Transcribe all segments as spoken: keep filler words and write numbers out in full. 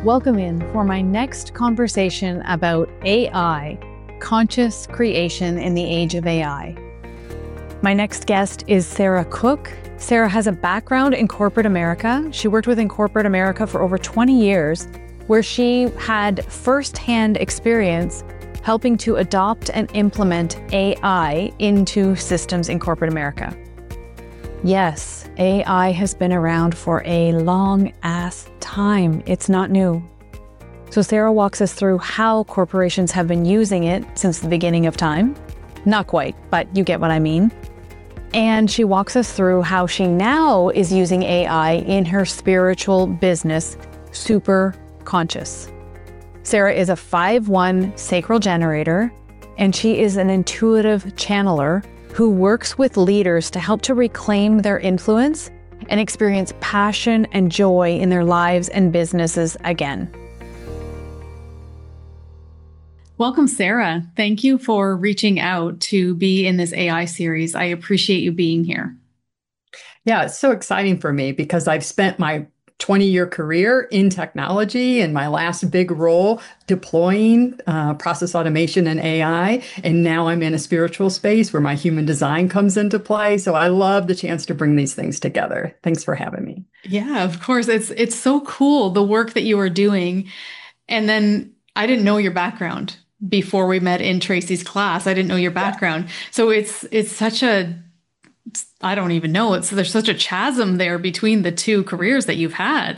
Welcome in for my next conversation about A I, conscious creation in the age of A I. My next guest is Sarah Cook. Sarah has a background in corporate America. She worked within corporate America for over twenty years, where she had firsthand experience helping to adopt and implement A I into systems in corporate America. Yes, A I has been around for a long ass time. It's not new. So Sarah walks us through how corporations have been using it since the beginning of time. Not quite, but you get what I mean. And she walks us through how she now is using A I in her spiritual business, Super Conscious. Sarah is a five one sacral generator, and she is an intuitive channeler who works with leaders to help to reclaim their influence and experience passion and joy in their lives and businesses again. Welcome, Sarah. Thank you for reaching out to be in this A I series. I appreciate you being here. Yeah, it's so exciting for me because I've spent my twenty-year career in technology and my last big role deploying uh, process automation and A I. And now I'm in a spiritual space where my human design comes into play. So I love the chance to bring these things together. Thanks for having me. Yeah, of course. It's it's so cool, the work that you are doing. And then I didn't know your background before we met in Tracy's class. I didn't know your background. Yeah. So it's it's such a I don't even know. It's there's such a chasm there between the two careers that you've had.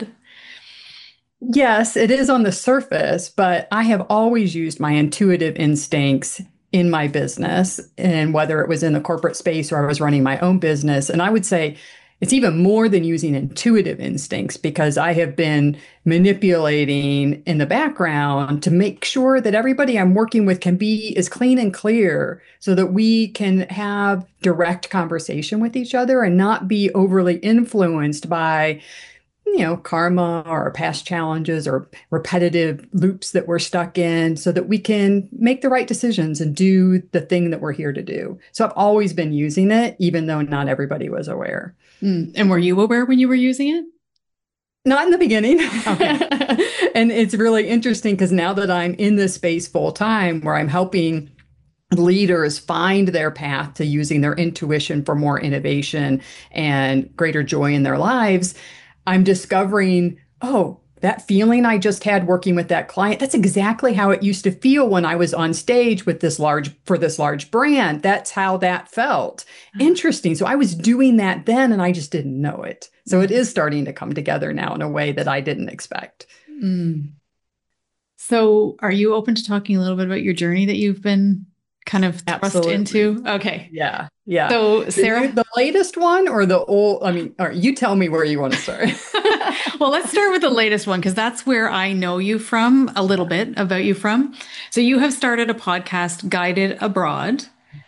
Yes, it is on the surface, but I have always used my intuitive instincts in my business, and whether it was in the corporate space or I was running my own business. And I would say it's even more than using intuitive instincts because I have been manipulating in the background to make sure that everybody I'm working with can be as clean and clear so that we can have direct conversation with each other and not be overly influenced by, you know, karma or past challenges or repetitive loops that we're stuck in so that we can make the right decisions and do the thing that we're here to do. So I've always been using it, even though not everybody was aware. Mm. And were you aware when you were using it? Not in the beginning. Okay. And it's really interesting because now that I'm in this space full time where I'm helping leaders find their path to using their intuition for more innovation and greater joy in their lives, I'm discovering, oh, that feeling I just had working with that client, that's exactly how it used to feel when I was on stage with this large, for this large brand. That's how that felt. Mm-hmm. Interesting. So I was doing that then and I just didn't know it. So it is starting to come together now in a way that I didn't expect. Mm. So are you open to talking a little bit about your journey that you've been kind of thrust Absolutely. into? Okay. Yeah. Yeah. So Sarah, the, the latest one or the old, I mean, all right, you tell me where you want to start. Well, let's start with the latest one, because that's where I know you from, a little bit about you from. So you have started a podcast, Guided Abroad.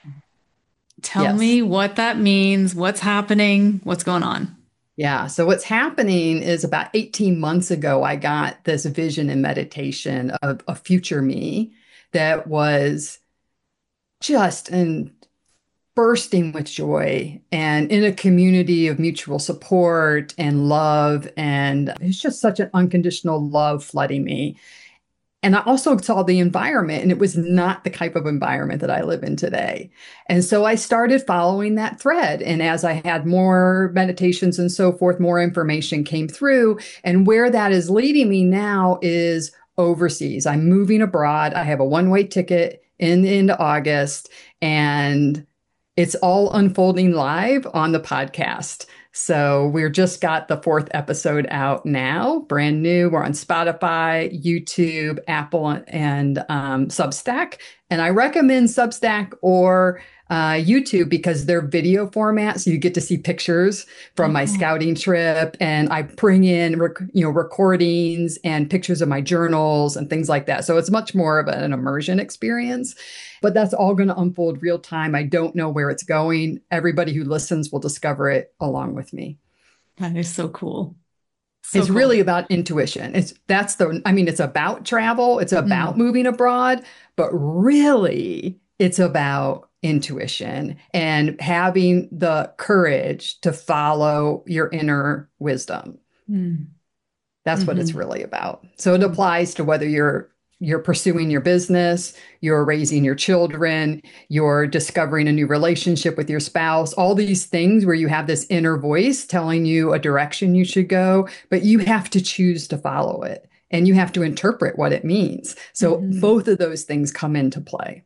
Tell yes. me what that means, what's happening, what's going on. Yeah. So what's happening is about eighteen months ago, I got this vision and meditation of a future me that was just an bursting with joy and in a community of mutual support and love. And it's just such an unconditional love flooding me. And I also saw the environment, and it was not the type of environment that I live in today. And so I started following that thread. And as I had more meditations and so forth, more information came through. And where that is leading me now is overseas. I'm moving abroad. I have a one-way ticket in into August, and it's all unfolding live on the podcast. So we're just got the fourth episode out now, brand new. We're on Spotify, YouTube, Apple, and um, Substack. And I recommend Substack or uh, YouTube because they're video format. So you get to see pictures from mm-hmm. my scouting trip. And I bring in, rec- you know, recordings and pictures of my journals and things like that. So it's much more of an immersion experience. But that's all going to unfold real time. I don't know where it's going. Everybody who listens will discover it along with me. That is so cool. So it's cool. really about intuition. It's that's the, I mean, it's about travel. It's about mm. moving abroad, but really it's about intuition and having the courage to follow your inner wisdom. Mm. That's what it's Mm-hmm. really about. So it applies to whether you're you're pursuing your business, you're raising your children, you're discovering a new relationship with your spouse, all these things where you have this inner voice telling you a direction you should go, but you have to choose to follow it and you have to interpret what it means. So Mm-hmm. both of those things come into play.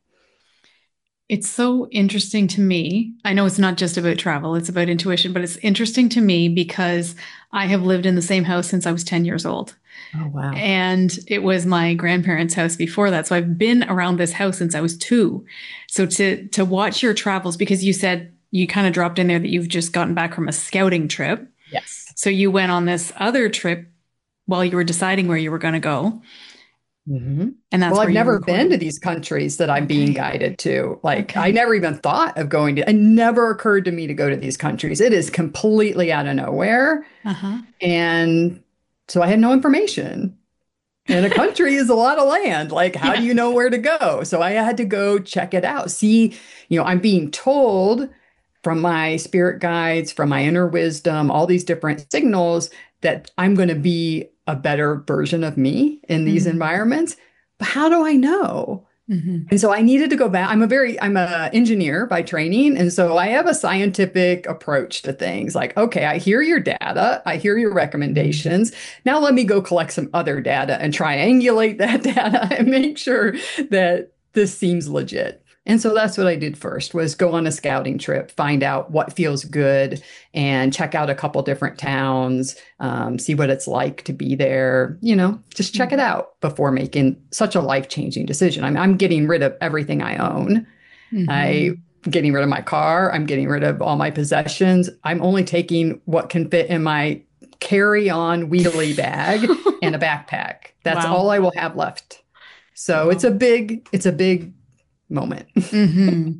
It's so interesting to me. I know it's not just about travel, it's about intuition, but it's interesting to me because I have lived in the same house since I was ten years old. Oh, wow. And it was my grandparents' house before that. So I've been around this house since I was two. So to to watch your travels, because you said you kind of dropped in there that you've just gotten back from a scouting trip. Yes. So you went on this other trip while you were deciding where you were going to go. Mm-hmm. And that's Well, where I've you never recorded. been to these countries that I'm being Okay. guided to. Like, Okay. I never even thought of going to, it never occurred to me to go to these countries. It is completely out of nowhere. Uh-huh. And so I had no information. And a country is a lot of land. Like, how Yeah. do you know where to go? So I had to go check it out. See, you know, I'm being told from my spirit guides, from my inner wisdom, all these different signals that I'm going to be a better version of me in these Mhm. environments. But how do I know? Mhm. And so I needed to go back. I'm a very, I'm a engineer by training. And so I have a scientific approach to things like, okay, I hear your data. I hear your recommendations. Now let me go collect some other data and triangulate that data and make sure that this seems legit. And so that's what I did first was go on a scouting trip, find out what feels good and check out a couple different towns, um, see what it's like to be there, you know, just check it out before making such a life-changing decision. I'm, I'm getting rid of everything I own. Mhm. I'm getting rid of my car. I'm getting rid of all my possessions. I'm only taking what can fit in my carry-on wheelie bag and a backpack. That's Wow. all I will have left. So Wow. it's a big, it's a big moment. Mhm.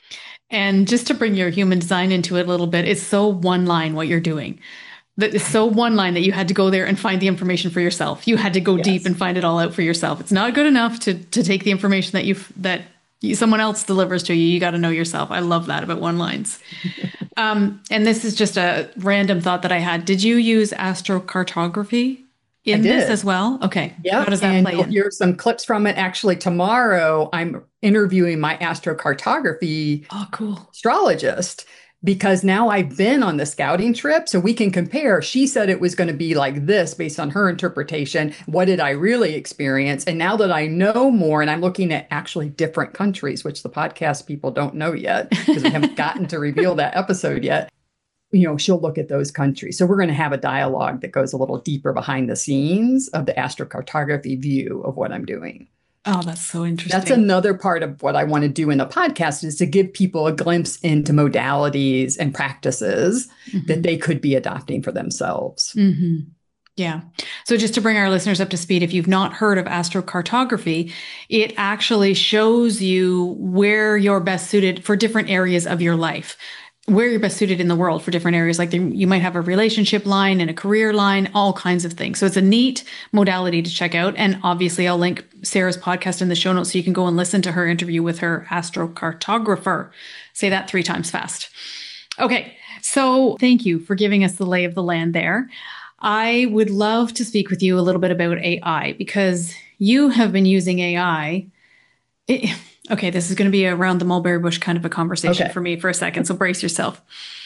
And just to bring your human design into it a little bit, it's so one line what you're doing. That is so one line that you had to go there and find the information for yourself. You had to go Yes. deep and find it all out for yourself. It's not good enough to to take the information that you that you, someone else delivers to you. You got to know yourself. I love that about one lines. Um, and this is just a random thought that I had. Did you use astrocartography in this did. as well? Okay. Yeah, How does that and play you'll in? hear some clips from it. Actually, tomorrow I'm interviewing my astrocartography Oh, cool. astrologist because now I've been on the scouting trip, so we can compare. She said it was going to be like this based on her interpretation. What did I really experience? And now that I know more, and I'm looking at actually different countries, which the podcast people don't know yet because we haven't gotten to reveal that episode yet. You know, she'll look at those countries. So we're going to have a dialogue that goes a little deeper behind the scenes of the astrocartography view of what I'm doing. Oh, that's so interesting. That's another part of what I want to do in the podcast is to give people a glimpse into modalities and practices Mhm. that they could be adopting for themselves. Mm-hmm. Yeah. So just to bring our listeners up to speed, if you've not heard of astrocartography, it actually shows you where you're best suited for different areas of your life, where you're best suited in the world for different areas. Like you might have a relationship line and a career line, all kinds of things. So it's a neat modality to check out. And obviously I'll link Sarah's podcast in the show notes so you can go and listen to her interview with her astrocartographer. Say that three times fast. Okay. So thank you for giving us the lay of the land there. I would love to speak with you a little bit about A I because you have been using A I. It, okay, this is going to be around the mulberry bush kind of a conversation Okay. for me for a second. So brace yourself.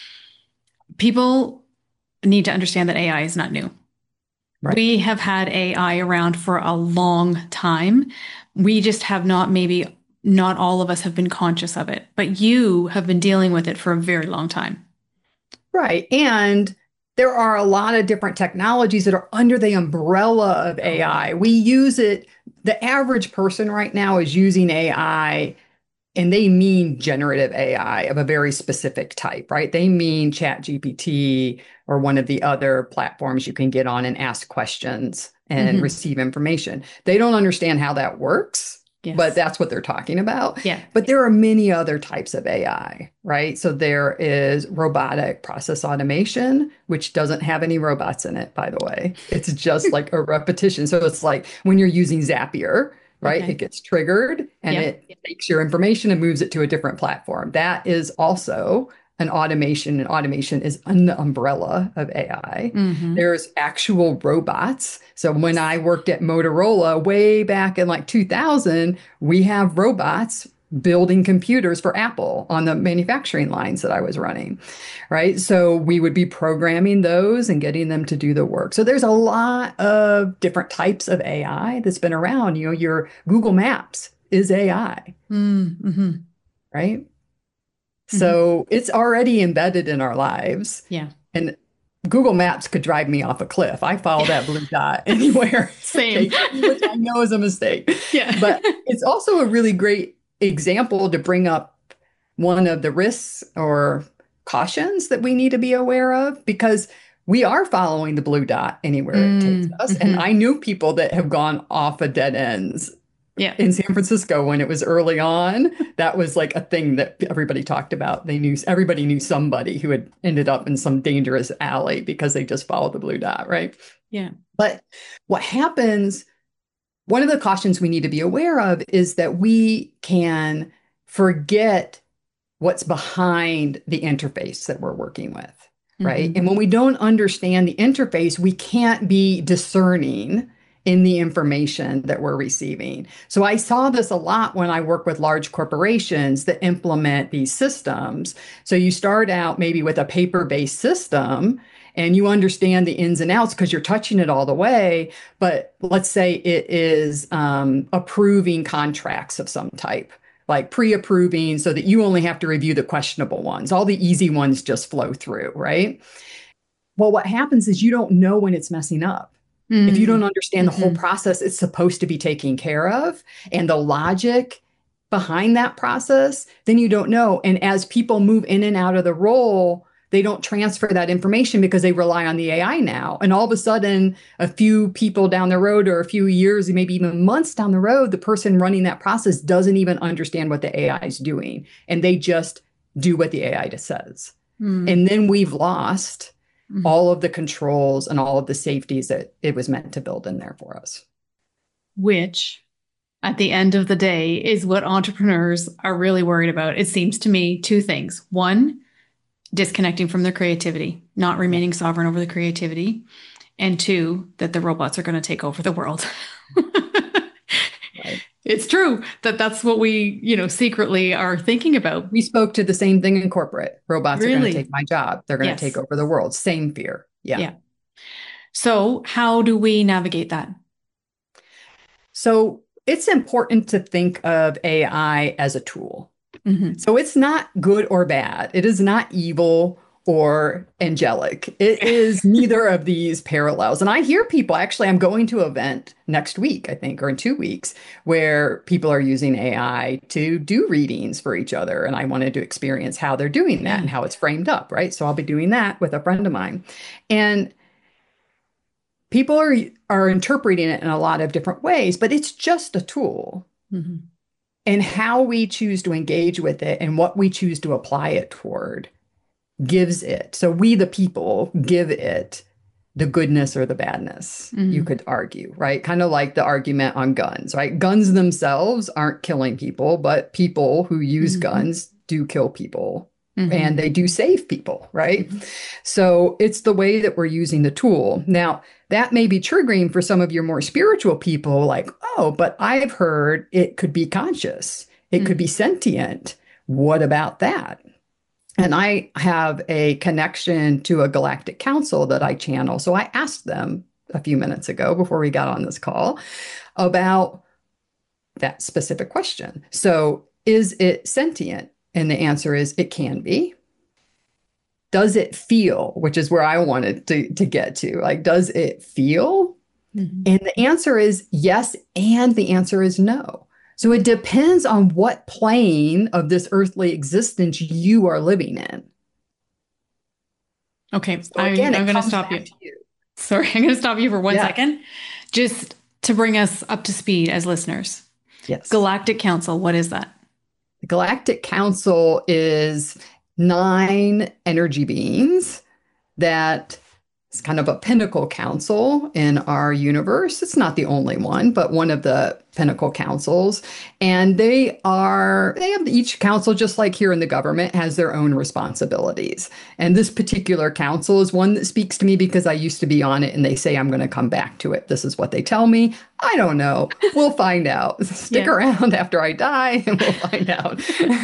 People need to understand that A I is not new. Right. We have had A I around for a long time. We just have not, maybe not all of us have been conscious of it, but you have been dealing with it for a very long time. Right. And there are a lot of different technologies that are under the umbrella of A I. We use it, the average person right now is using A I, and they mean generative A I of a very specific type, right? They mean ChatGPT or one of the other platforms you can get on and ask questions and Mhm. receive information. They don't understand how that works. Yes. But that's what they're talking about. Yeah. But there are many other types of A I, right? So there is robotic process automation, which doesn't have any robots in it, by the way. It's just like a repetition. So it's like when you're using Zapier, right? Okay. It gets triggered and Yeah. it takes your information and moves it to a different platform. That is also an automation, and automation is an the umbrella of A I. Mm-hmm. There's actual robots. So when I worked at Motorola way back in like two thousand, we have robots building computers for Apple on the manufacturing lines that I was running, right? So we would be programming those and getting them to do the work. So there's a lot of different types of A I that's been around. You know, your Google Maps is A I, Mm-hmm. right? Mm-hmm. So it's already embedded in our lives. Yeah. And Google Maps could drive me off a cliff. I follow that blue dot anywhere. Same. Which I know is a mistake. Yeah. But it's also a really great example to bring up one of the risks or cautions that we need to be aware of, because we are following the blue dot anywhere Mm, it takes us. mhm. And I knew people that have gone off of dead ends Yeah. in San Francisco when it was early on. That was like a thing that everybody talked about. They knew, everybody knew somebody who had ended up in some dangerous alley because they just followed the blue dot, right? Yeah. But what happens, one of the cautions we need to be aware of is that we can forget what's behind the interface that we're working with, right? Mhm. And when we don't understand the interface, we can't be discerning in the information that we're receiving. So I saw this a lot when I work with large corporations that implement these systems. So you start out maybe with a paper-based system and you understand the ins and outs because you're touching it all the way. But let's say it is um, approving contracts of some type, like pre-approving so that you only have to review the questionable ones. All the easy ones just flow through, right? Well, what happens is you don't know when it's messing up. Mm. If you don't understand the whole Mhm. process it's supposed to be taken care of and the logic behind that process, then you don't know. And as people move in and out of the role, they don't transfer that information because they rely on the A I now. And all of a sudden, a few people down the road or a few years, maybe even months down the road, the person running that process doesn't even understand what the A I is doing. And they just do what the A I just says. Mm. And then we've lost Mhm. all of the controls and all of the safeties that it was meant to build in there for us. Which, at the end of the day, is what entrepreneurs are really worried about. It seems to me two things. One, disconnecting from their creativity, not remaining sovereign over the creativity. And two, that the robots are going to take over the world. Right. It's true that that's what we, you know, secretly are thinking about. We spoke to the same thing in corporate. Robots are going Really? to take my job. They're going to Yes. take over the world. Same fear. Yeah. Yeah. So how do we navigate that? So it's important to think of A I as a tool. Mhm. So it's not good or bad. It is not evil or angelic. It is neither of these parallels. And I hear people, actually, I'm going to an event next week, I think, or in two weeks, where people are using A I to do readings for each other. And I wanted to experience how they're doing that Yeah. and how it's framed up, right? So I'll be doing that with a friend of mine. And people are, are interpreting it in a lot of different ways, but it's just a tool. Mhm. And how we choose to engage with it and what we choose to apply it toward gives it. So we, the people, give it the goodness or the badness, Mhm. you could argue, right? Kind of like the argument on guns, right? Guns themselves aren't killing people, but people who use Mhm. guns do kill people. Mhm. And they do save people, right? So it's the way that we're using the tool. Now, that may be triggering for some of your more spiritual people, like, oh, but I've heard it could be conscious, it could be sentient. What about that? And I have a connection to a galactic council that I channel. So I asked them a few minutes ago before we got on this call about that specific question. So is it sentient? And the answer is it can be. Does it feel, which is where I wanted to, to get to, like, does it feel? Mhm. And the answer is yes, and the answer is no. So it depends on what plane of this earthly existence you are living in. Okay, So I, again, I'm it going to comes stop back you. to you. Sorry, I'm going to stop you for one Yeah. second, just to bring us up to speed as listeners. Yes. Galactic Council, what is that? The Galactic Council is nine energy beings that It's kind of a pinnacle council in our universe. It's not the only one, but one of the pinnacle councils. And they are, they have each council, just like here in the government, has their own responsibilities. And this particular council is one that speaks to me because I used to be on it and they say I'm going to come back to it. This is what they tell me. I don't know. We'll find out. Stick Yeah. around after I die and we'll find out.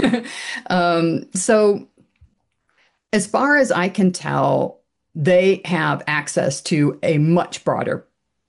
um, so, as far as I can tell, they have access to a much broader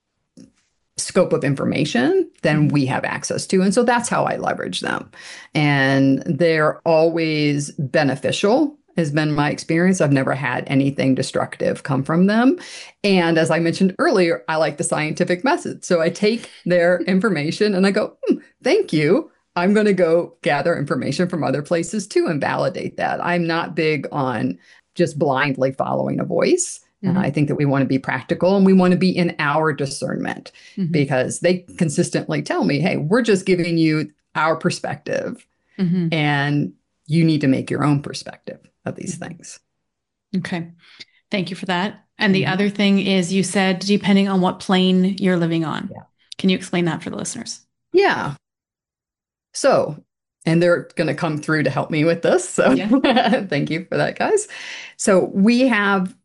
scope of information than we have access to. And so that's how I leverage them. And they're always beneficial, has been my experience. I've never had anything destructive come from them. And as I mentioned earlier, I like the scientific method. So I take their information and I go, hmm, thank you. I'm going to go gather information from other places too and validate that. I'm not big on just blindly following a voice. Mm-hmm. Uh, I think that we want to be practical and we want to be in our discernment mm-hmm. because they consistently tell me, hey, we're just giving you our perspective mm-hmm. and you need to make your own perspective of these mm-hmm. things. Okay. Thank you for that. And the mm-hmm. other thing is you said, depending on what plane you're living on. Yeah. Can you explain that for the listeners? Yeah. So, and they're going to come through to help me with this. So yeah. Thank you for that, guys. So we have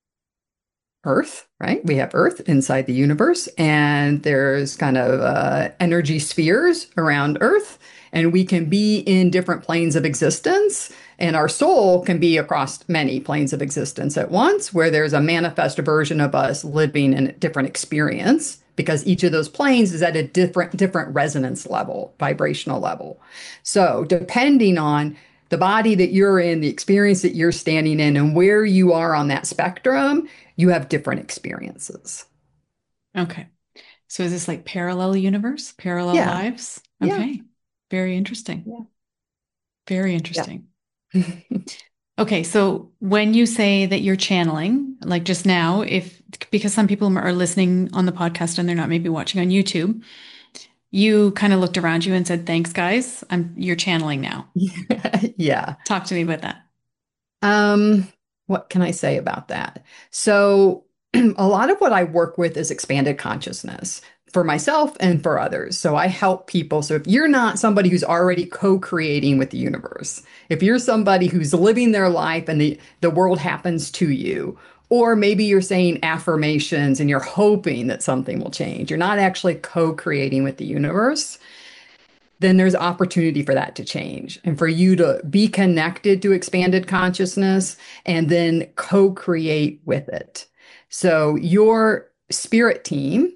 Earth, right? We have Earth inside the universe, and there's kind of uh, energy spheres around Earth, and we can be in different planes of existence. And our soul can be across many planes of existence at once, where there's a manifest version of us living in a different experience, because each of those planes is at a different different resonance level, vibrational level. So depending on the body that you're in, the experience that you're standing in, and where you are on that spectrum, you have different experiences. Okay. So is this like parallel universe, parallel yeah. lives? Okay. Yeah. Very interesting. Yeah. Very interesting. Yeah. Okay. So when you say that you're channeling, like just now, if, because some people are listening on the podcast and they're not maybe watching on YouTube, you kind of looked around you and said, thanks guys. I'm, you're channeling now. Yeah. Talk to me about that. Um, what can I say about that? So a lot of what I work with is expanded consciousness for myself and for others. So I help people. So if you're not somebody who's already co-creating with the universe, if you're somebody who's living their life and the, the world happens to you, or maybe you're saying affirmations and you're hoping that something will change, you're not actually co-creating with the universe, then there's opportunity for that to change and for you to be connected to expanded consciousness and then co-create with it. So your spirit team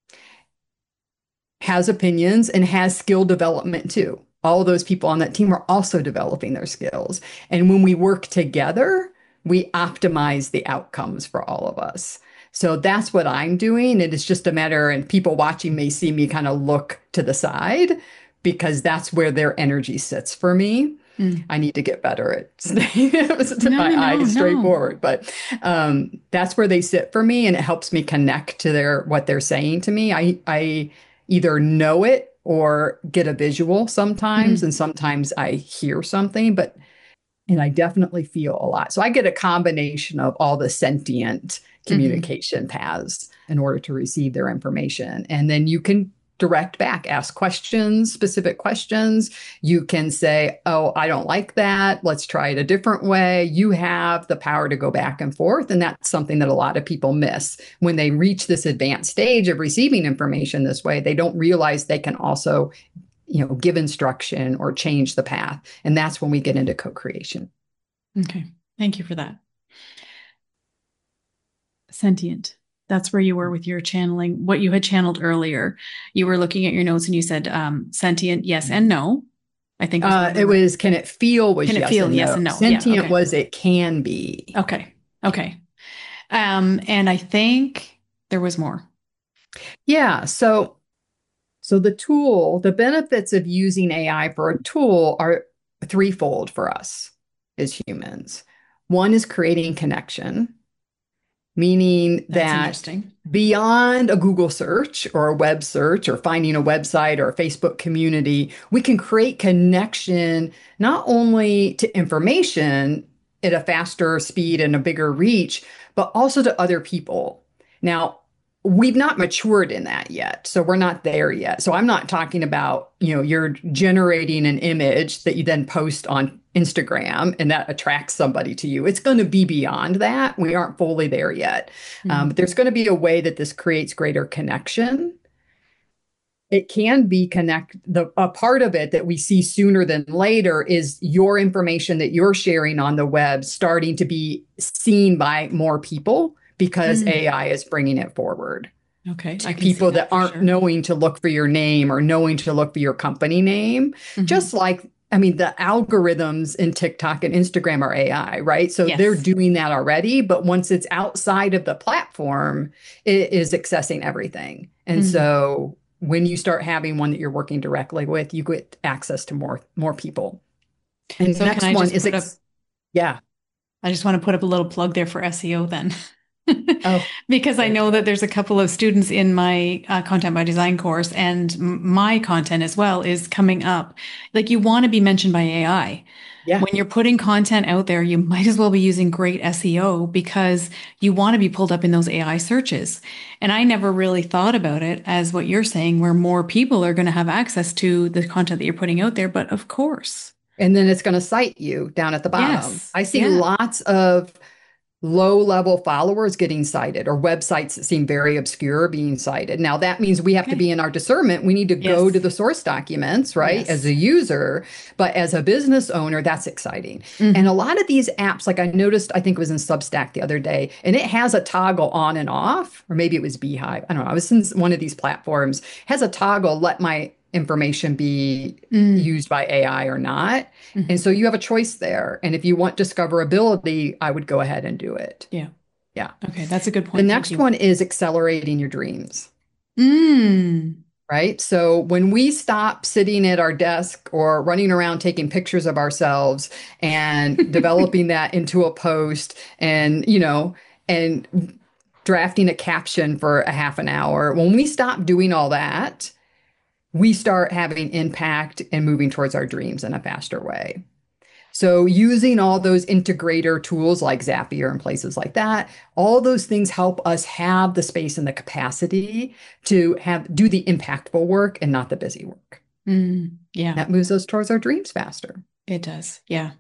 has opinions and has skill development too. All of those people on that team are also developing their skills. And when we work together, we optimize the outcomes for all of us. So that's what I'm doing. It is just a matter, and people watching may see me kind of look to the side because that's where their energy sits for me. Mm. I need to get better at staying no, my no, eyes straight no. forward, but um, that's where they sit for me, and it helps me connect to their what they're saying to me. I I either know it or get a visual sometimes, mm. and sometimes I hear something, but and I definitely feel a lot. So I get a combination of all the sentient communication mm-hmm. paths in order to receive their information, and then you can direct back, ask questions, specific questions. You can say, oh, I don't like that. Let's try it a different way. You have the power to go back and forth. And that's something that a lot of people miss. When they reach this advanced stage of receiving information this way, they don't realize they can also, you know, give instruction or change the path. And that's when we get into co-creation. Okay. Thank you for that. Sentient. That's where you were with your channeling, what you had channeled earlier. You were looking at your notes and you said um, sentient, yes and no. I think was uh, it was, can it feel was can yes, it feel and yes no. and no. Sentient yeah, okay. was it can be. Okay. Okay. Um, and I think there was more. Yeah. So, so the tool, the benefits of using A I for a tool are threefold for us as humans. One is creating connection. Meaning that beyond a Google search or a web search or finding a website or a Facebook community, we can create connection not only to information, at a faster speed and a bigger reach, but also to other people. Now, we've not matured in that yet. So we're not there yet. So I'm not talking about, you know, you're generating an image that you then post on Instagram and that attracts somebody to you. It's going to be beyond that. We aren't fully there yet. Mm-hmm. Um, but there's going to be a way that this creates greater connection. It can be connect the a part of it that we see sooner than later is your information that you're sharing on the web starting to be seen by more people because mm. A I is bringing it forward. Okay. To people that, that aren't sure. knowing to look for your name or knowing to look for your company name. Mm-hmm. Just like, I mean, the algorithms in TikTok and Instagram are A I, right? So yes. they're doing that already. But once it's outside of the platform, it is accessing everything. And mm-hmm. so when you start having one that you're working directly with, you get access to more more people. And so the next one is, ex- up, yeah. I just want to put up a little plug there for S E O then. Oh, because I know that there's a couple of students in my uh, Content by Design course, and m- my content as well is coming up. Like, you want to be mentioned by A I. Yeah. When you're putting content out there, you might as well be using great S E O because you want to be pulled up in those A I searches. And I never really thought about it as what you're saying, where more people are going to have access to the content that you're putting out there. But of course. And then it's going to cite you down at the bottom. Yes. I see yeah. lots of low-level followers getting cited or websites that seem very obscure being cited. Now, that means we have okay. to be in our discernment. We need to yes. go to the source documents, right, yes. as a user. But as a business owner, that's exciting. Mm-hmm. And a lot of these apps, like I noticed, I think it was in Substack the other day, and it has a toggle on and off, or maybe it was Beehive. I don't know. I was in one of these platforms, has a toggle, let my information be mm. used by A I or not. Mm-hmm. And so you have a choice there. And if you want discoverability, I would go ahead and do it. Yeah. Yeah. Okay. That's a good point. The next one is accelerating your dreams. Mm. Right. So when we stop sitting at our desk or running around taking pictures of ourselves and developing that into a post and, you know, and drafting a caption for a half an hour, when we stop doing all that, we start having impact and moving towards our dreams in a faster way. So using all those integrator tools like Zapier and places like that, all those things help us have the space and the capacity to have do the impactful work and not the busy work. Mm, yeah. That moves us towards our dreams faster. It does. Yeah.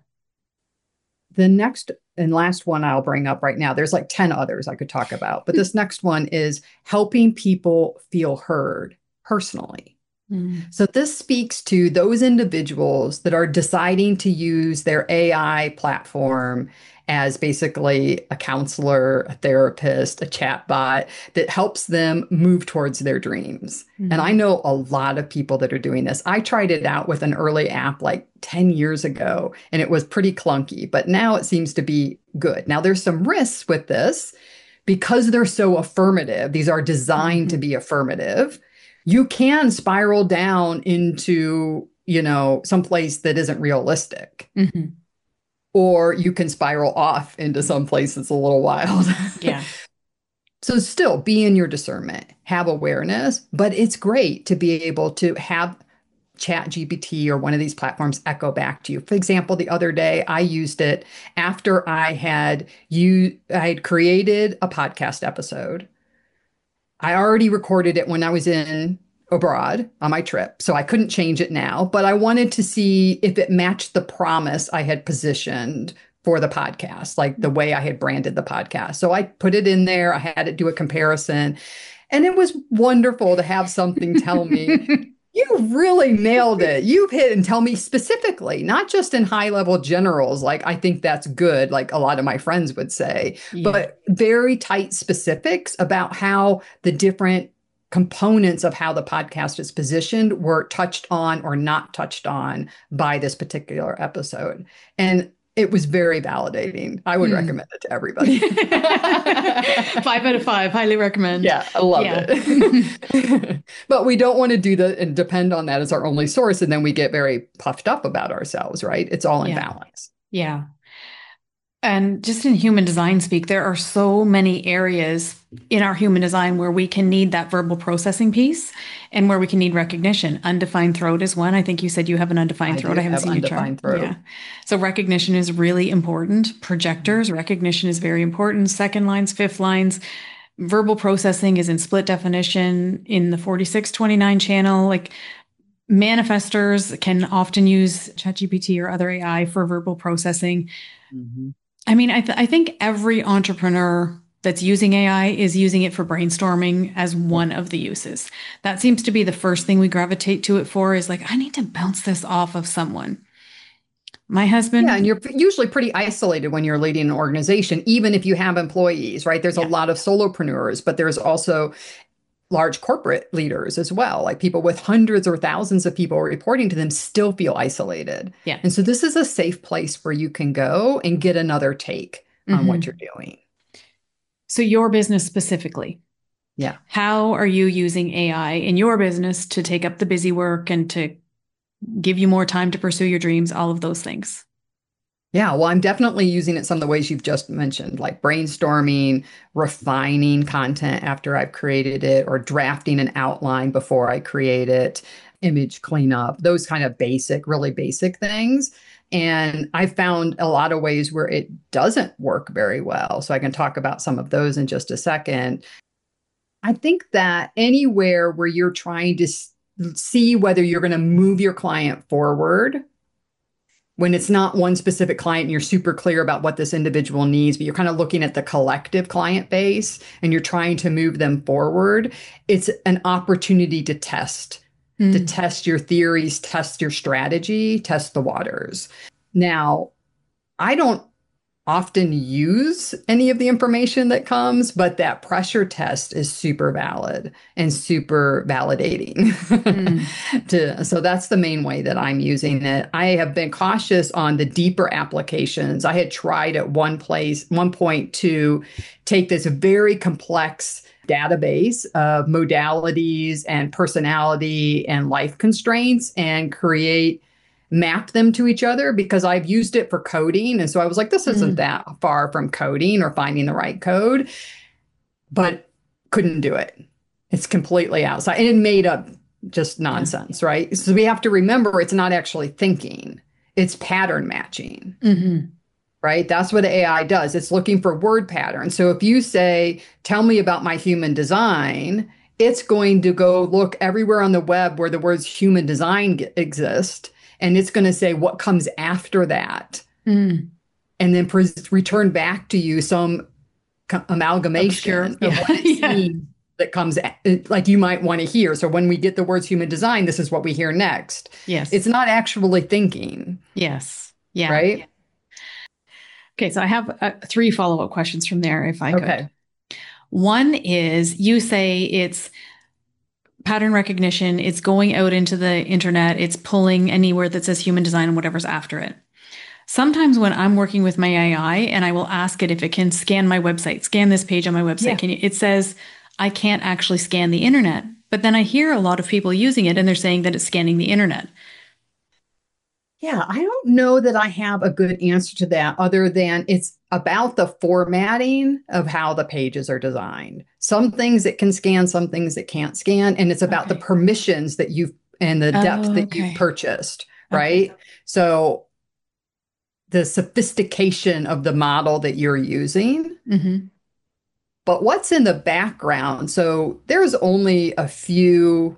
The next and last one I'll bring up right now, there's like ten others I could talk about, but this next one is helping people feel heard personally. Mm. So this speaks to those individuals that are deciding to use their A I platform as basically a counselor, a therapist, a chatbot that helps them move towards their dreams. Mm. And I know a lot of people that are doing this. I tried it out with an early app like ten years ago, and it was pretty clunky, but now it seems to be good. Now there's some risks with this because they're so affirmative. These are designed mm-hmm. to be affirmative. You can spiral down into, you know, someplace that isn't realistic. Mm-hmm. Or you can spiral off into some place that's a little wild. Yeah. So still be in your discernment, have awareness, but it's great to be able to have ChatGPT or one of these platforms echo back to you. For example, the other day I used it after I had you I had created a podcast episode. I already recorded it when I was in abroad on my trip, so I couldn't change it now, but I wanted to see if it matched the promise I had positioned for the podcast, like the way I had branded the podcast. So I put it in there. I had it do a comparison, and it was wonderful to have something tell me, you really nailed it. You've hit and tell me specifically, not just in high level generals, like I think that's good, like a lot of my friends would say, yeah. but very tight specifics about how the different components of how the podcast is positioned were touched on or not touched on by this particular episode. And it was very validating. I would mm. recommend it to everybody. Five out of five. Highly recommend. Yeah, I love yeah. it. But we don't want to do that and depend on that as our only source. And then we get very puffed up about ourselves, right? It's all in yeah. balance. Yeah. And just in human design speak, there are so many areas in our human design where we can need that verbal processing piece and where we can need recognition. Undefined throat is one. I think you said you have an undefined I throat. do I haven't have seen your chart. undefined throat. Yeah. So recognition is really important. Projectors, recognition is very important. Second lines, fifth lines. Verbal processing is in split definition in the forty-six twenty-nine channel. Like manifestors can often use ChatGPT or other A I for verbal processing. Mm-hmm. I mean, I, th- I think every entrepreneur that's using A I is using it for brainstorming as one of the uses. That seems to be the first thing we gravitate to it for, is like, I need to bounce this off of someone. My husband. Yeah, and you're usually pretty isolated when you're leading an organization, even if you have employees, right? There's yeah. a lot of solopreneurs, but there's also large corporate leaders as well. Like people with hundreds or thousands of people reporting to them still feel isolated. Yeah. And so this is a safe place where you can go and get another take mm-hmm. on what you're doing. So your business specifically. Yeah. How are you using A I in your business to take up the busy work and to give you more time to pursue your dreams, all of those things? Yeah, well, I'm definitely using it some of the ways you've just mentioned, like brainstorming, refining content after I've created it, or drafting an outline before I create it, image cleanup, those kind of basic, really basic things. And I found a lot of ways where it doesn't work very well. So I can talk about some of those in just a second. I think that anywhere where you're trying to see whether you're going to move your client forward, when it's not one specific client and you're super clear about what this individual needs, but you're kind of looking at the collective client base and you're trying to move them forward, it's an opportunity to test, mm. to test your theories, test your strategy, test the waters. Now, I don't often use any of the information that comes, but that pressure test is super valid and super validating. Mm. to, so that's the main way that I'm using it. I have been cautious on the deeper applications. I had tried at one place, one point to take this very complex database of modalities and personality and life constraints and create map them to each other, because I've used it for coding. And so I was like, this isn't mm. that far from coding or finding the right code, but couldn't do it. It's completely outside. And it made up just nonsense, yeah. right? So we have to remember it's not actually thinking, it's pattern matching, mm-hmm. right? That's what A I does. It's looking for word patterns. So if you say, tell me about my human design, it's going to go look everywhere on the web where the words human design exist. And it's going to say what comes after that, mm. and then pre- return back to you some co- amalgamation Obscure. of yeah. what it yeah. means that comes, a- like you might want to hear. So when we get the words human design, this is what we hear next. Yes. It's not actually thinking. Yes. Yeah. Right? Yeah. Okay. So I have uh, three follow-up questions from there, if I okay. could. One is, you say it's pattern recognition, it's going out into the internet, it's pulling anywhere that says human design and whatever's after it. Sometimes when I'm working with my A I and I will ask it if it can scan my website, scan this page on my website, yeah. can you, it says, I can't actually scan the internet. But then I hear a lot of people using it and they're saying that it's scanning the internet. Yeah, I don't know that I have a good answer to that, other than it's about the formatting of how the pages are designed. Some things it can scan, some things it can't scan. And it's about okay. the permissions that you've and the depth oh, that okay. you've purchased, right? Okay. So the sophistication of the model that you're using. Mm-hmm. But what's in the background? So there's only a few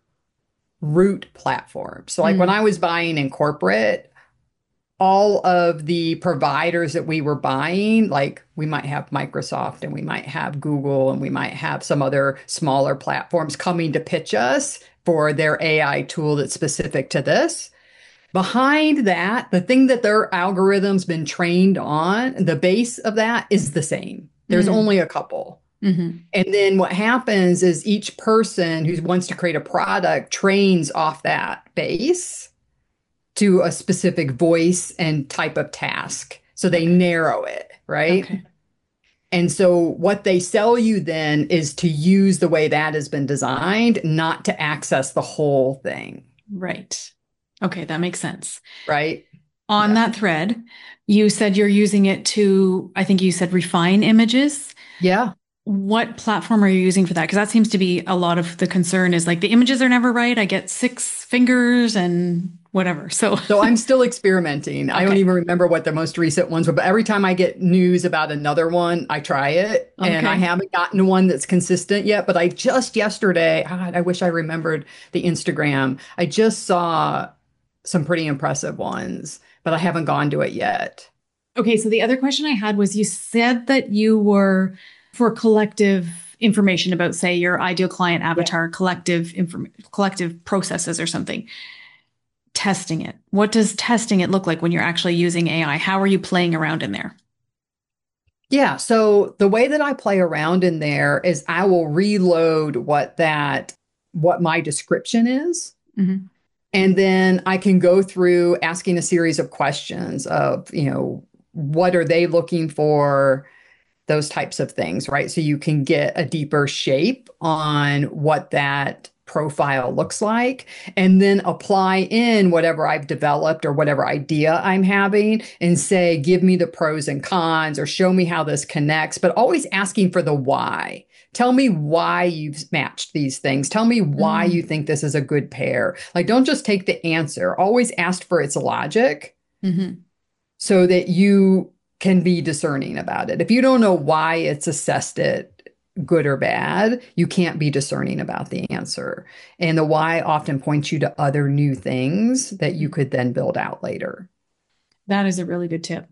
root platforms. So like mm. when I was buying in corporate, all of the providers that we were buying, like we might have Microsoft and we might have Google and we might have some other smaller platforms coming to pitch us for their A I tool that's specific to this. Behind that, the thing that their algorithm's been trained on, the base of that is the same. There's mm. only a couple. Mm-hmm. And then what happens is each person who wants to create a product trains off that base to a specific voice and type of task. So they narrow it, right? Okay. And so what they sell you then is to use the way that has been designed, not to access the whole thing. Right. Okay, that makes sense. Right. on Yeah. that thread, you said you're using it to, I think you said refine images. Yeah. What platform are you using for that? Because that seems to be a lot of the concern is like the images are never right. I get six fingers and whatever. So, So I'm still experimenting. I don't Okay. even remember what the most recent ones were, but every time I get news about another one, I try it. And I Okay. haven't gotten one that's consistent yet. But I just yesterday, God, I wish I remembered the Instagram. I just saw some pretty impressive ones, but I haven't gone to it yet. Okay. So the other question I had was you said that you were for collective information about, say, your ideal client avatar, collective inform collective processes or something. Testing it. What does testing it look like when you're actually using A I? How are you playing around in there? Yeah. So the way that I play around in there is I will reload what that, what my description is. Mm-hmm. And then I can go through asking a series of questions of, you know, what are they looking for? Those types of things, right? So you can get a deeper shape on what that profile looks like, and then apply in whatever I've developed or whatever idea I'm having and say, give me the pros and cons or show me how this connects, but always asking for the why. Tell me why you've matched these things. Tell me why Mm. you think this is a good pair. Like, don't just take the answer. Always ask for its logic Mm-hmm. so that you can be discerning about it. If you don't know why it's assessed it good or bad, you can't be discerning about the answer. And the why often points you to other new things that you could then build out later. That is a really good tip.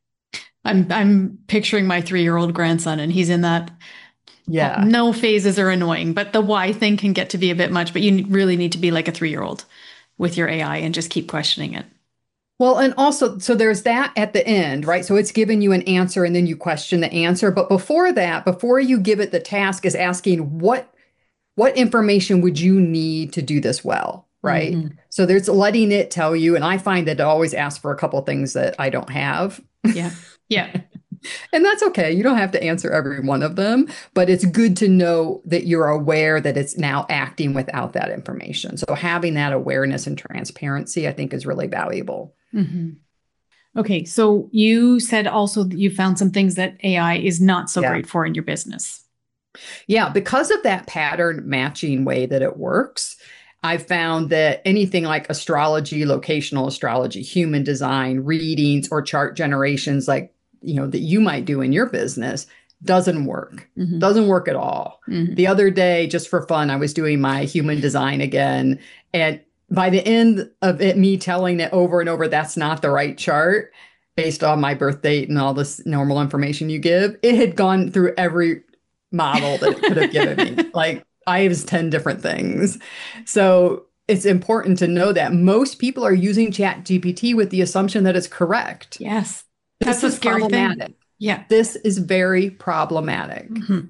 I'm I'm picturing my three-year-old grandson, and he's in that. Yeah. No phases are annoying, but the why thing can get to be a bit much. But you really need to be like a three-year-old with your A I and just keep questioning it. Well, and also, so there's that at the end, right? So it's giving you an answer and then you question the answer. But before that, before you give it the task, is asking what what information would you need to do this well, right? Mm-hmm. So there's letting it tell you, and I find that it always asks for a couple of things that I don't have. Yeah. Yeah. And that's okay. You don't have to answer every one of them, but it's good to know that you're aware that it's now acting without that information. So having that awareness and transparency, I think, is really valuable. Mm-hmm. Okay. So you said also that you found some things that A I is not so Yeah. great for in your business. Yeah, because of that pattern matching way that it works, I found that anything like astrology, locational astrology, human design, readings, or chart generations, like, you know, that you might do in your business, doesn't work. Mm-hmm. Doesn't work at all. Mm-hmm. The other day, just for fun, I was doing my human design again. And by the end of it, me telling it over and over, that's not the right chart based on my birth date and all this normal information you give, it had gone through every model that it could have given me. Like, I was ten different things. So it's important to know that most people are using Chat G P T with the assumption that it's correct. Yes. This That's a is scary problematic. thing. Yeah. This is very problematic. Mm-hmm.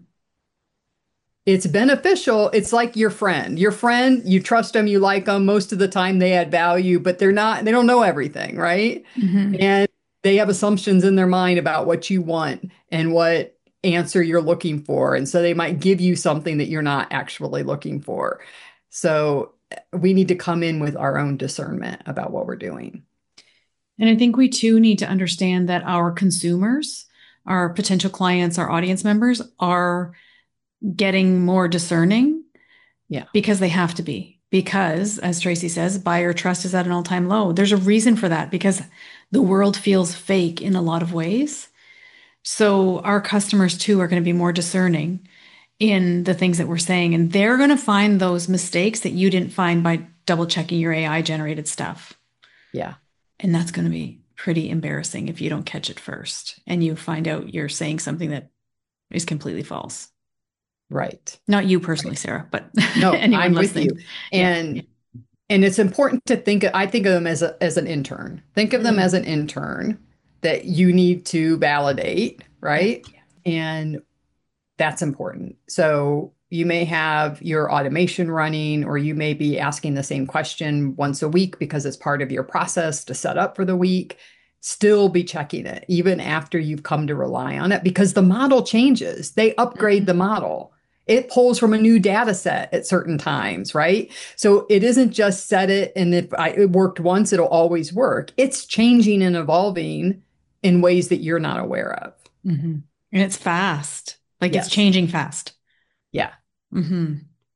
It's beneficial. It's like your friend. Your friend, you trust them, you like them. Most of the time they add value, but they're not, they don't know everything, right? Mm-hmm. And they have assumptions in their mind about what you want and what answer you're looking for. And so they might give you something that you're not actually looking for. So we need to come in with our own discernment about what we're doing. And I think we too need to understand that our consumers, our potential clients, our audience members are getting more discerning. Yeah. Because they have to be. Because, as Tracy says, buyer trust is at an all-time low. There's a reason for that because the world feels fake in a lot of ways. So our customers too are going to be more discerning in the things that we're saying. And they're going to find those mistakes that you didn't find by double checking your A I generated stuff. Yeah. And that's going to be pretty embarrassing if you don't catch it first and you find out you're saying something that is completely false. Right. Not you personally, Sarah, but no, anyone I'm listening. with you. And yeah. and it's important to think, I think of them as a, as an intern. Think of them mm. as an intern that you need to validate, right? Yeah. And that's important. So you may have your automation running, or you may be asking the same question once a week because it's part of your process to set up for the week. Still be checking it, even after you've come to rely on it, because the model changes. They upgrade mm-hmm. the model. it pulls from a new data set at certain times, right? So it isn't just set it and if I, it worked once, it'll always work. It's changing and evolving in ways that you're not aware of. Mm-hmm. And it's fast. Like Yes. it's changing fast. Yeah. Mm-hmm.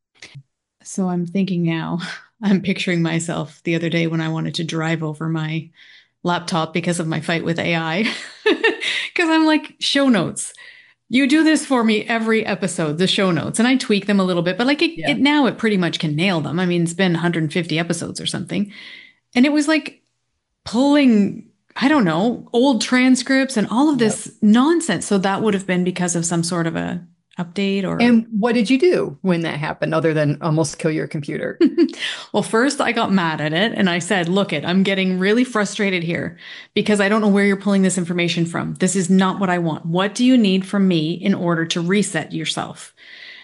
So I'm thinking now, I'm picturing myself the other day when I wanted to drive over my laptop because of my fight with A I. Because I'm like, show notes. You do this for me every episode, the show notes, and I tweak them a little bit, but like it, Yeah. it now it pretty much can nail them. I mean, it's been one hundred fifty episodes or something. And it was like pulling, I don't know, old transcripts and all of this yep. nonsense. So that would have been because of some sort of a update or. And what did you do when that happened other than almost kill your computer? Well, first I got mad at it and I said, look it, I'm getting really frustrated here because I don't know where you're pulling this information from. This is not what I want. What do you need from me in order to reset yourself?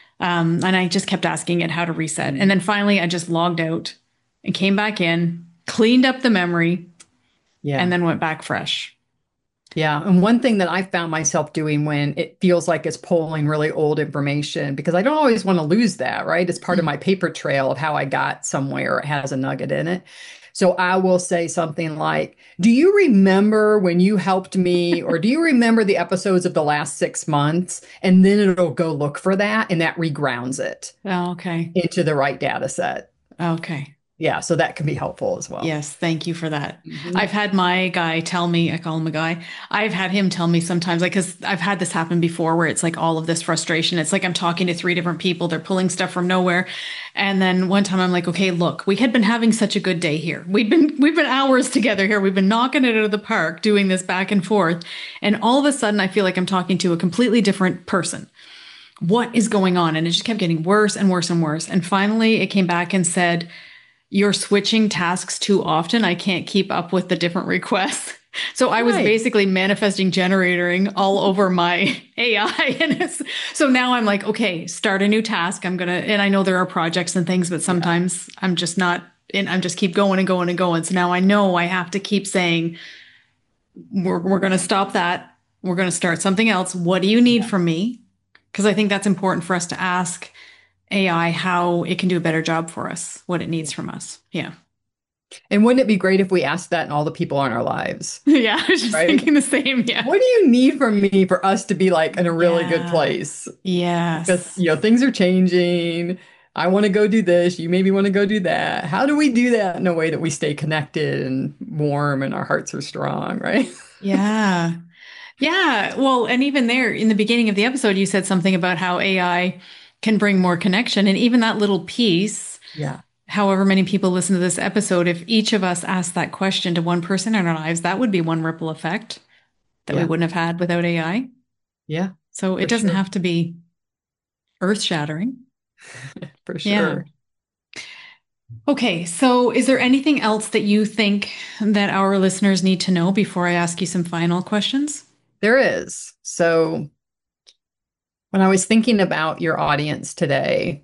Um, and I just kept asking it how to reset. And then finally I just logged out and came back in, cleaned up the memory, yeah. and then went back fresh. Yeah. And one thing that I found myself doing when it feels like it's pulling really old information, because I don't always want to lose that, right? It's part mm-hmm. of my paper trail of how I got somewhere. It has a nugget in it. So I will say something like, do you remember when you helped me? Or do you remember the episodes of the last six months? And then it'll go look for that and that regrounds it oh, okay. into the right data set. Okay. Yeah, so that can be helpful as well. Yes, thank you for that. Mm-hmm. I've had my guy tell me, I call him a guy, I've had him tell me sometimes, like, because I've had this happen before where it's like all of this frustration. It's like I'm talking to three different people. They're pulling stuff from nowhere. And then one time I'm like, okay, look, we had been having such a good day here. We've been, we've been hours together here. We've been knocking it out of the park, doing this back and forth. And all of a sudden I feel like I'm talking to a completely different person. What is going on? And it just kept getting worse and worse and worse. And finally it came back and said, you're switching tasks too often. I can't keep up with the different requests. So I was right. basically manifesting generating all over my A I. And it's, so now I'm like, okay, start a new task. I'm going to, and I know there are projects and things, but sometimes yeah. I'm just not, and I'm just keep going and going and going. So now I know I have to keep saying, we're, we're going to stop that. We're going to start something else. What do you need yeah. from me? Because I think that's important for us to ask A I how it can do a better job for us, what it needs from us. Yeah. And wouldn't it be great if we asked that in all the people in our lives? Yeah, I was just right? thinking the same. Yeah. What do you need from me for us to be like in a really yeah. good place? Yes. Because, you know, things are changing. I want to go do this. You maybe want to go do that. How do we do that in a way that we stay connected and warm and our hearts are strong, right? Yeah. Yeah. Well, and even there in the beginning of the episode, you said something about how A I can bring more connection. And even that little piece, yeah. however many people listen to this episode, if each of us asked that question to one person in our lives, that would be one ripple effect that yeah. we wouldn't have had without A I. Yeah. So it doesn't sure. have to be earth shattering. For sure. Yeah. Okay. So is there anything else that you think that our listeners need to know before I ask you some final questions? There is. So when I was thinking about your audience today,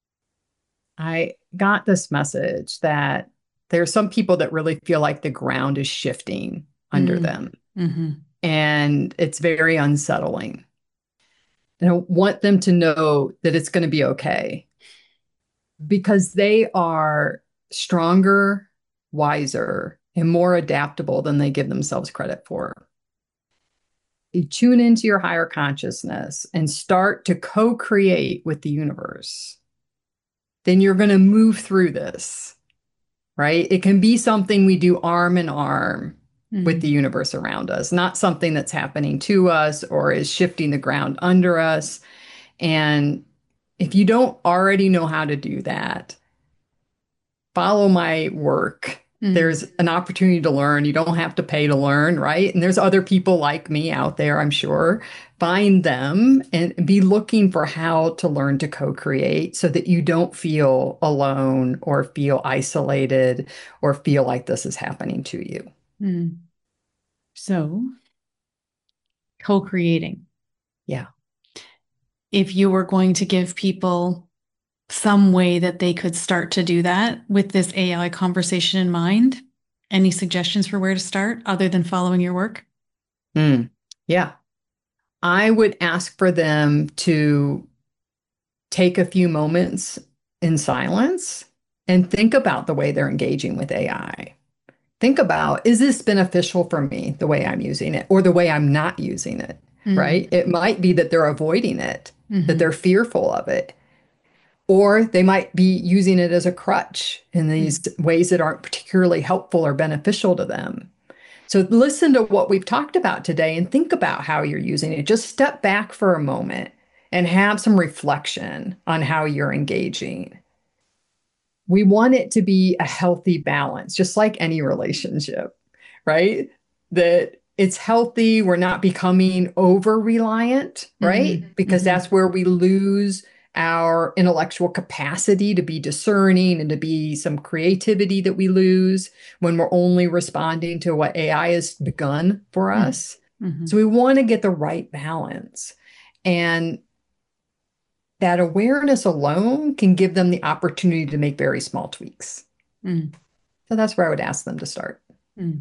I got this message that there are some people that really feel like the ground is shifting under mm. them. Mm-hmm. And it's very unsettling. And I want them to know that it's going to be okay because they are stronger, wiser, and more adaptable than they give themselves credit for. You tune into your higher consciousness and start to co-create with the universe, then you're going to move through this, right? It can be something we do arm in arm mm-hmm. with the universe around us, not something that's happening to us or is shifting the ground under us. And if you don't already know how to do that, follow my work. Mm-hmm. There's an opportunity to learn. You don't have to pay to learn, right? And there's other people like me out there, I'm sure. Find them and be looking for how to learn to co-create so that you don't feel alone or feel isolated or feel like this is happening to you. Mm. So, co-creating. Yeah. If you were going to give people some way that they could start to do that with this A I conversation in mind, any suggestions for where to start other than following your work? Mm. Yeah. I would ask for them to take a few moments in silence and think about the way they're engaging with A I. Think about, is this beneficial for me, the way I'm using it, or the way I'm not using it, mm-hmm. right? It might be that they're avoiding it, mm-hmm. that they're fearful of it, or they might be using it as a crutch in these mm-hmm. ways that aren't particularly helpful or beneficial to them. So listen to what we've talked about today and think about how you're using it. Just step back for a moment and have some reflection on how you're engaging. We want it to be a healthy balance, just like any relationship, right? That it's healthy. We're not becoming over-reliant, right? Mm-hmm. Because mm-hmm. that's where we lose our intellectual capacity to be discerning and to be some creativity that we lose when we're only responding to what A I has begun for mm-hmm. us. Mm-hmm. So we want to get the right balance. And that awareness alone can give them the opportunity to make very small tweaks. Mm. So that's where I would ask them to start. Mm.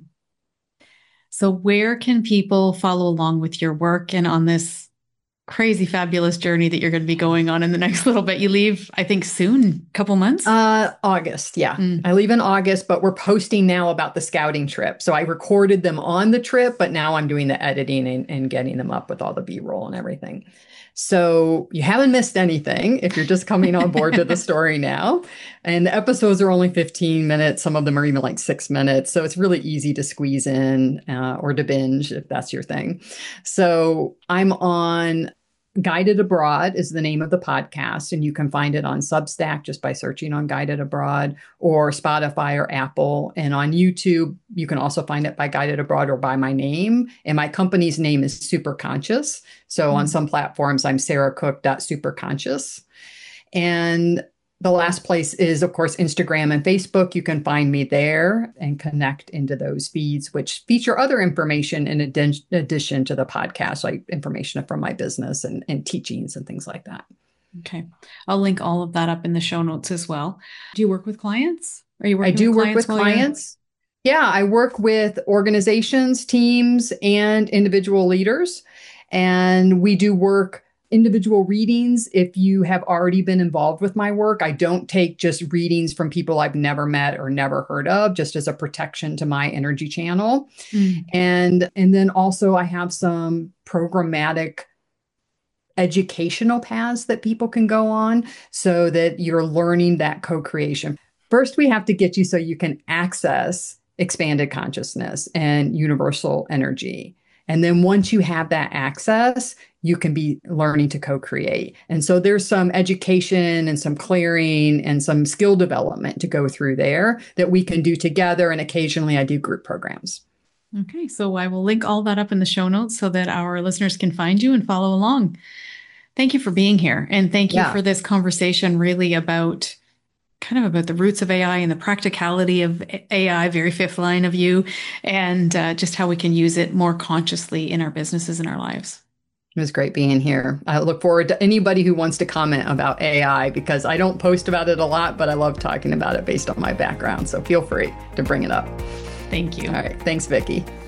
So where can people follow along with your work and on this crazy, fabulous journey that you're going to be going on in the next little bit? You leave, I think, soon, a couple months? Uh, August, yeah. Mm. I leave in August, but we're posting now about the scouting trip. So I recorded them on the trip, but now I'm doing the editing and, and getting them up with all the B-roll and everything. So you haven't missed anything if you're just coming on board to the story now. And the episodes are only fifteen minutes. Some of them are even like six minutes. So it's really easy to squeeze in uh, or to binge if that's your thing. So I'm on Guided Abroad is the name of the podcast, and you can find it on Substack just by searching on Guided Abroad, or Spotify or Apple. And on YouTube, you can also find it by Guided Abroad or by my name. And my company's name is Super Conscious. So mm-hmm. on some platforms, I'm sarah cook dot super conscious. And the last place is, of course, Instagram and Facebook. You can find me there and connect into those feeds, which feature other information in ad- addition to the podcast, like information from my business and, and teachings and things like that. Okay. I'll link all of that up in the show notes as well. Do you work with clients? Are you working I do with work with clients. You're... Yeah, I work with organizations, teams, and individual leaders. And we do work individual readings if you have already been involved with my work. I don't take just readings from people I've never met or never heard of, just as a protection to my energy channel. Mm. And, and then also I have some programmatic educational paths that people can go on so that you're learning that co-creation. First, we have to get you so you can access expanded consciousness and universal energy. And then once you have that access, you can be learning to co-create. And so there's some education and some clearing and some skill development to go through there that we can do together. And occasionally I do group programs. Okay, so I will link all that up in the show notes so that our listeners can find you and follow along. Thank you for being here. And thank you yeah. for this conversation really about kind of about the roots of A I and the practicality of A I, very fifth line of you, and uh, just how we can use it more consciously in our businesses and our lives. It was great being here. I look forward to anybody who wants to comment about A I, because I don't post about it a lot, but I love talking about it based on my background. So feel free to bring it up. Thank you. All right. Thanks, Vicki.